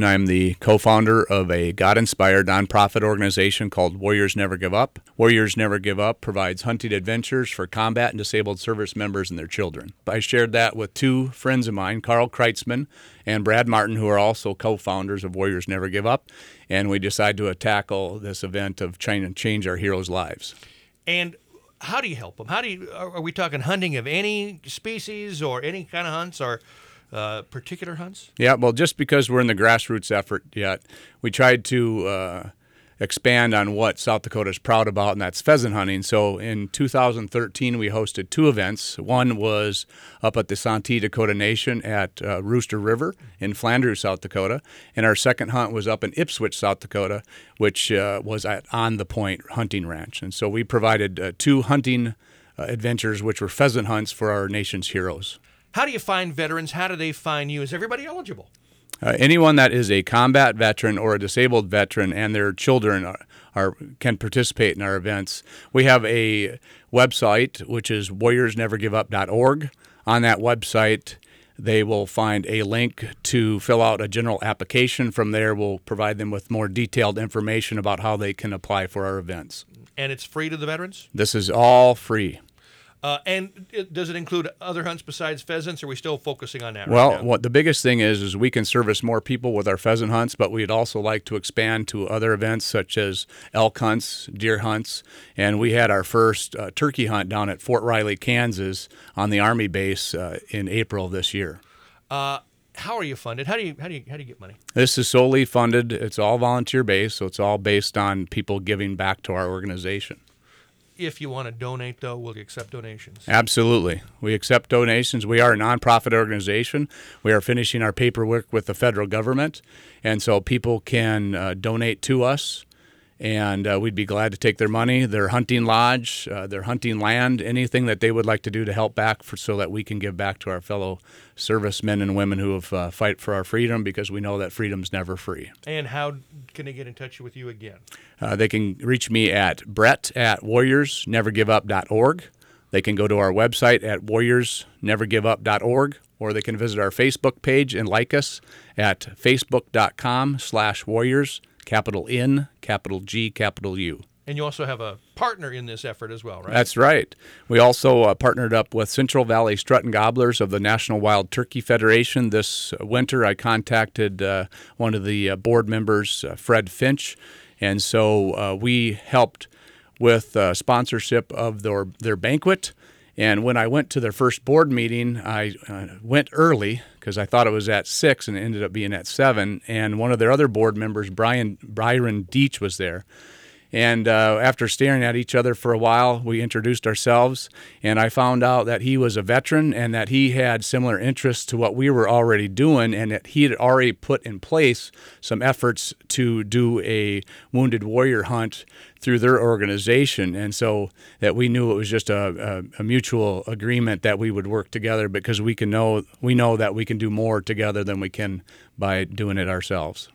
I'm the co-founder of a God-inspired nonprofit organization called Warriors Never Give Up. Warriors Never Give Up provides hunting adventures for combat and disabled service members and their children. I shared that with two friends of mine, Carl Kreitzman and Brad Martin, who are also co-founders of Warriors Never Give Up, and we decided to tackle this event of trying to change our heroes' lives. And how do you help them? Are we talking hunting of any species or any kind of hunts, or particular hunts? Yeah, well, just because we're in the grassroots effort yet, we tried to expand on what South Dakota is proud about, and that's pheasant hunting. So in 2013, we hosted two events. One was up at the Santee Dakota Nation at Rooster River in Flanders, South Dakota, and our second hunt was up in Ipswich, South Dakota, which was at On the Point Hunting Ranch. And so we provided two hunting adventures, which were pheasant hunts for our nation's heroes. How do you find veterans? How do they find you? Is everybody eligible? Anyone that is a combat veteran or a disabled veteran and their children can participate in our events. We have a website, which is warriorsnevergiveup.org. On that website, they will find a link to fill out a general application. From there, we'll provide them with more detailed information about how they can apply for our events. And it's free to the veterans? This is all free. Does it include other hunts besides pheasants, or are we still focusing on that right now? Well, the biggest thing is we can service more people with our pheasant hunts, but we'd also like to expand to other events such as elk hunts, deer hunts, and we had our first turkey hunt down at Fort Riley, Kansas on the Army base in April of this year. How are you funded? How do you get money? This is solely funded. It's all volunteer based, so it's all based on people giving back to our organization. If you want to donate, though, will you accept donations? Absolutely. We accept donations. We are a nonprofit organization. We are finishing our paperwork with the federal government, and so people can donate to us, and we'd be glad to take their money, their hunting lodge, their hunting land, anything that they would like to do to help back so that we can give back to our fellow servicemen and women who have fight for our freedom, because we know that freedom's never free. And how can they get in touch with you again? They can reach me at brett@warriorsnevergiveup.org. They can go to our website at warriorsnevergiveup.org, or they can visit our Facebook page and like us at facebook.com/warriors, capital N, capital G, capital U. And you also have a partner in this effort as well, right? That's right. We also partnered up with Central Valley Strut and Gobblers of the National Wild Turkey Federation. This winter, I contacted one of the board members, Fred Finch, and so we helped with sponsorship of their banquet. And when I went to their first board meeting, I went early because I thought it was at 6 and it ended up being at 7. And one of their other board members, Byron Deach, was there. And after staring at each other for a while, we introduced ourselves, and I found out that he was a veteran and that he had similar interests to what we were already doing, and that he had already put in place some efforts to do a wounded warrior hunt through their organization. And so that we knew it was just a mutual agreement that we would work together, because we know that we can do more together than we can by doing it ourselves.